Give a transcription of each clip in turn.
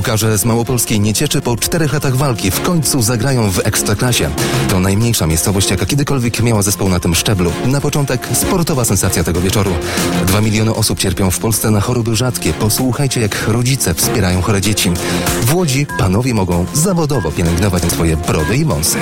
Piłkarze z Małopolskiej Niecieczy po 4 latach walki w końcu zagrają w Ekstraklasie. To najmniejsza miejscowość, jaka kiedykolwiek miała zespół na tym szczeblu. Na początek sportowa sensacja tego wieczoru. 2 miliony osób cierpią w Polsce na choroby rzadkie. Posłuchajcie, jak rodzice wspierają chore dzieci. W Łodzi panowie mogą zawodowo pielęgnować swoje brody i wąsy.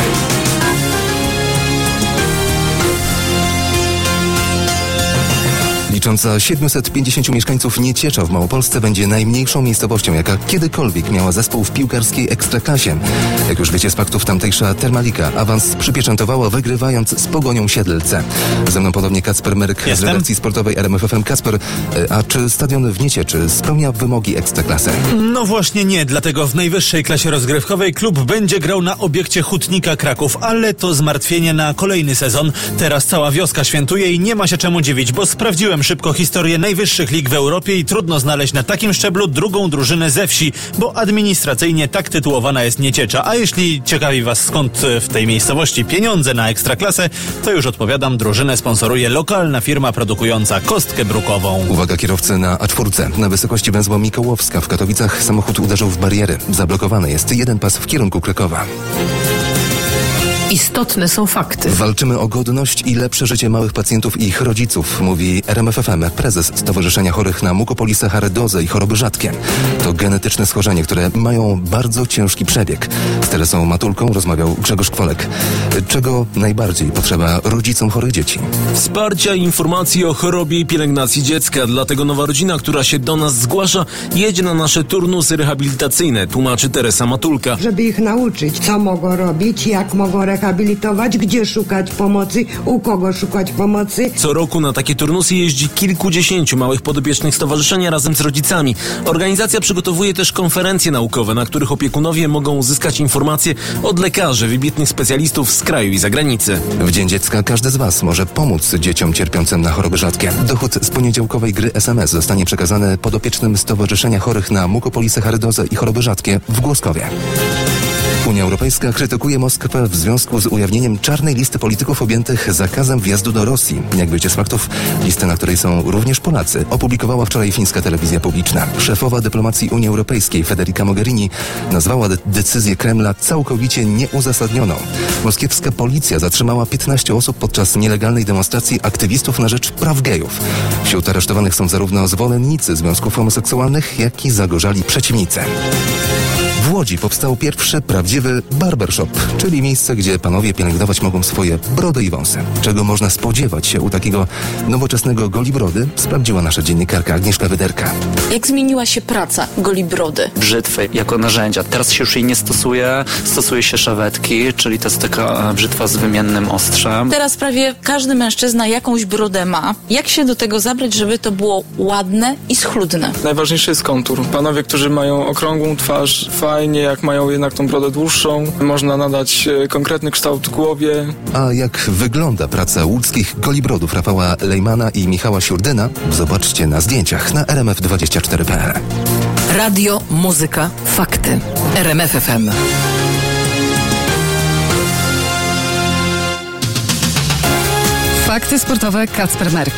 Licząca 750 mieszkańców Nieciecza w Małopolsce będzie najmniejszą miejscowością, jaka kiedykolwiek miała zespół w piłkarskiej Ekstraklasie. Jak już wiecie z faktów, tamtejsza Termalika awans przypieczętowała, wygrywając z Pogonią Siedlce. Ze mną podobnie Kacper Myryk z redakcji sportowej RMF FM. Kacper, a czy stadion w Niecieczy spełnia wymogi Ekstraklasy? No właśnie nie, dlatego w najwyższej klasie rozgrywkowej klub będzie grał na obiekcie Hutnika Kraków, ale to zmartwienie na kolejny sezon. Teraz cała wioska świętuje i nie ma się czemu dziwić, bo sprawdziłem szybko historię najwyższych lig w Europie i trudno znaleźć na takim szczeblu drugą drużynę ze wsi, bo administracyjnie tak tytułowana jest Nieciecza. A jeśli ciekawi was, skąd w tej miejscowości pieniądze na Ekstraklasę, to już odpowiadam, drużynę sponsoruje lokalna firma produkująca kostkę brukową. Uwaga kierowcy na A4. Na wysokości węzła Mikołowska w Katowicach samochód uderzył w bariery. Zablokowany jest jeden pas w kierunku Krakowa. Istotne są fakty. Walczymy o godność i lepsze życie małych pacjentów i ich rodziców, mówi RMF FM prezes Stowarzyszenia Chorych na mukopolisacharydozę i choroby rzadkie. To genetyczne schorzenie, które mają bardzo ciężki przebieg. Z Teresą Matulką rozmawiał Grzegorz Kwolek. Czego najbardziej potrzeba rodzicom chorych dzieci? Wsparcia i informacji o chorobie i pielęgnacji dziecka. Dlatego nowa rodzina, która się do nas zgłasza, jedzie na nasze turnusy rehabilitacyjne, tłumaczy Teresa Matulka. Żeby ich nauczyć, co mogą robić, jak mogą rehabilitować, gdzie szukać pomocy, u kogo szukać pomocy. Co roku na takie turnusy jeździ kilkudziesięciu małych podopiecznych stowarzyszenia razem z rodzicami. Organizacja przygotowuje też konferencje naukowe, na których opiekunowie mogą uzyskać informacje od lekarzy, wybitnych specjalistów z kraju i zagranicy. W Dzień Dziecka każdy z was może pomóc dzieciom cierpiącym na choroby rzadkie. Dochód z poniedziałkowej gry SMS zostanie przekazany podopiecznym Stowarzyszenia Chorych na mukopolisacharydozę i choroby rzadkie w Głoskowie. Unia Europejska krytykuje Moskwę w związku z ujawnieniem czarnej listy polityków objętych zakazem wjazdu do Rosji. Jak wiecie z faktów, listę, na której są również Polacy, opublikowała wczoraj fińska telewizja publiczna. Szefowa dyplomacji Unii Europejskiej Federica Mogherini nazwała decyzję Kremla całkowicie nieuzasadnioną. Moskiewska policja zatrzymała 15 osób podczas nielegalnej demonstracji aktywistów na rzecz praw gejów. Wśród aresztowanych są zarówno zwolennicy związków homoseksualnych, jak i zagorzali przeciwnicy. W Łodzi powstał pierwszy prawdziwy barbershop, czyli miejsce, gdzie panowie pielęgnować mogą swoje brody i wąsy. Czego można spodziewać się u takiego nowoczesnego golibrody, sprawdziła nasza dziennikarka Agnieszka Wyderka. Jak zmieniła się praca golibrody? Brzytwy jako narzędzia. Teraz się już jej nie stosuje. Stosuje się szawetki, czyli to jest taka brzytwa z wymiennym ostrzem. Teraz prawie każdy mężczyzna jakąś brodę ma. Jak się do tego zabrać, żeby to było ładne i schludne? Najważniejszy jest kontur. Panowie, którzy mają okrągłą twarz, fajnie, jak mają jednak tą brodę dłuższą, można nadać konkretny kształt głowie. A jak wygląda praca łódzkich golibrodów Rafała Lejmana i Michała Siurdyna? Zobaczcie na zdjęciach na rmf24.pl. Radio, muzyka, fakty. RMF FM. Fakty sportowe, Kacper Merk.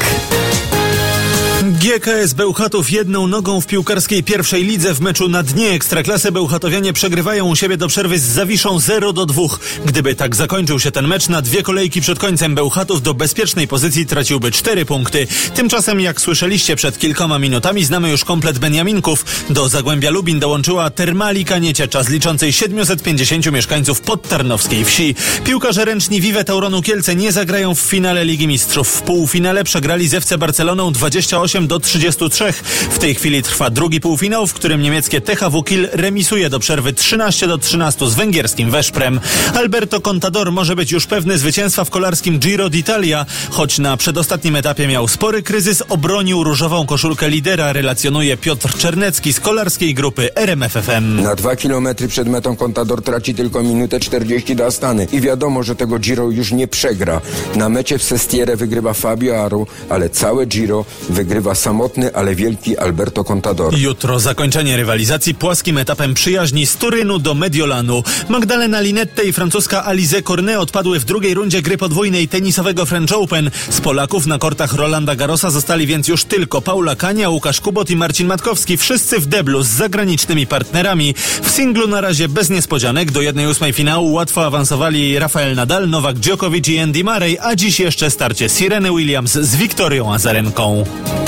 GKS Bełchatów jedną nogą w piłkarskiej pierwszej lidze. W meczu na dnie Ekstraklasy bełchatowianie przegrywają u siebie do przerwy z Zawiszą 0-2. Gdyby tak zakończył się ten mecz, na 2 kolejki przed końcem Bełchatów do bezpiecznej pozycji traciłby 4 punkty. Tymczasem, jak słyszeliście przed kilkoma minutami, znamy już komplet Beniaminków. Do Zagłębia Lubin dołączyła Termalika Nieciecza z liczącej 750 mieszkańców podtarnowskiej wsi. Piłkarze ręczni Vive Tauronu Kielce nie zagrają w finale Ligi Mistrzów. W półfinale przegrali z FC Barceloną 28-33. W tej chwili trwa drugi półfinał, w którym niemieckie THW Kiel remisuje do przerwy 13-13 z węgierskim Veszprem. Alberto Contador może być już pewny zwycięstwa w kolarskim Giro d'Italia. Choć na przedostatnim etapie miał spory kryzys, obronił różową koszulkę lidera, relacjonuje Piotr Czernecki z kolarskiej grupy RMF FM. Na 2 kilometry przed metą Contador traci tylko minutę 40 do Astany i wiadomo, że tego Giro już nie przegra. Na mecie w Sestierę wygrywa Fabio Aru, ale całe Giro wygrywa samotny, ale wielki Alberto Contador. Jutro zakończenie rywalizacji płaskim etapem przyjaźni z Turynu do Mediolanu. Magdalena Linette i francuska Alizé Cornet odpadły w drugiej rundzie gry podwójnej tenisowego French Open. Z Polaków na kortach Rolanda Garrosa zostali więc już tylko Paula Kania, Łukasz Kubot i Marcin Matkowski. Wszyscy w deblu z zagranicznymi partnerami. W singlu na razie bez niespodzianek. Do 1/8 finału łatwo awansowali Rafael Nadal, Nowak Djokovic i Andy Murray, a dziś jeszcze starcie Sereny Williams z Wiktorią Azarenką.